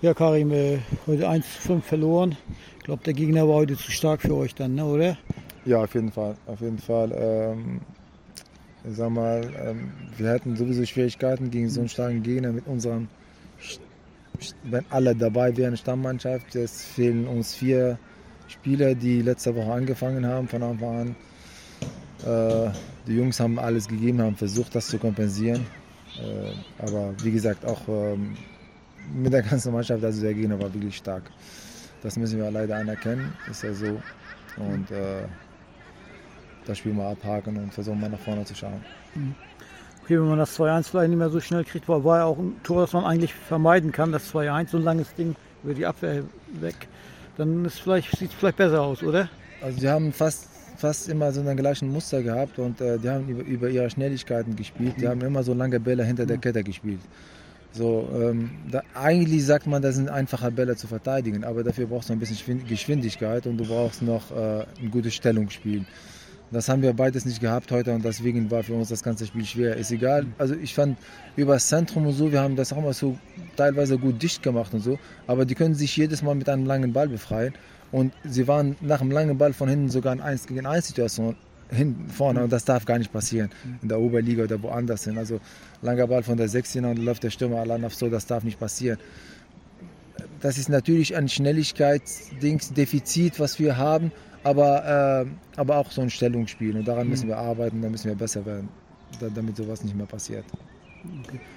Ja, Karim, heute 1:5 verloren. Ich glaube, der Gegner war heute zu stark für euch dann, ne, oder? Ja, auf jeden Fall. Auf jeden Fall. Ich sag mal, wir hatten sowieso Schwierigkeiten gegen so einen starken Gegner mit unserem, wenn alle dabei wären, Stammmannschaft. Es fehlen uns 4 Spieler, die letzte Woche angefangen haben von Anfang an. Die Jungs haben alles gegeben, haben versucht, das zu kompensieren. Aber wie gesagt, auch mit der ganzen Mannschaft, also der Gegner war wirklich stark. Das müssen wir leider anerkennen, ist ja so. Und das Spiel mal abhaken und versuchen mal nach vorne zu schauen. Okay, wenn man das 2:1 vielleicht nicht mehr so schnell kriegt, war ja auch ein Tor, das man eigentlich vermeiden kann, das 2:1, so ein langes Ding über die Abwehr weg. Dann sieht es vielleicht besser aus, oder? Also die haben fast immer so einen gleichen Muster gehabt und die haben über ihre Schnelligkeiten gespielt. Die haben immer so lange Bälle hinter der Kette gespielt. So, eigentlich sagt man, das sind einfache Bälle zu verteidigen, aber dafür brauchst du ein bisschen Geschwindigkeit und du brauchst noch ein gutes Stellungsspiel. Das haben wir beides nicht gehabt heute und deswegen war für uns das ganze Spiel schwer. Ist egal, also ich fand über das Zentrum und so, wir haben das auch mal so teilweise gut dicht gemacht und so, aber die können sich jedes Mal mit einem langen Ball befreien und sie waren nach einem langen Ball von hinten sogar in 1 gegen 1 Situation hinten vorne und das darf gar nicht passieren in der Oberliga oder woanders hin. Also langer Ball von der 16er und läuft der Stürmer allein auf so, das darf nicht passieren. Das ist natürlich ein Schnelligkeitsdefizit, was wir haben, aber auch so ein Stellungsspiel und daran müssen wir arbeiten, da müssen wir besser werden, damit sowas nicht mehr passiert. Okay.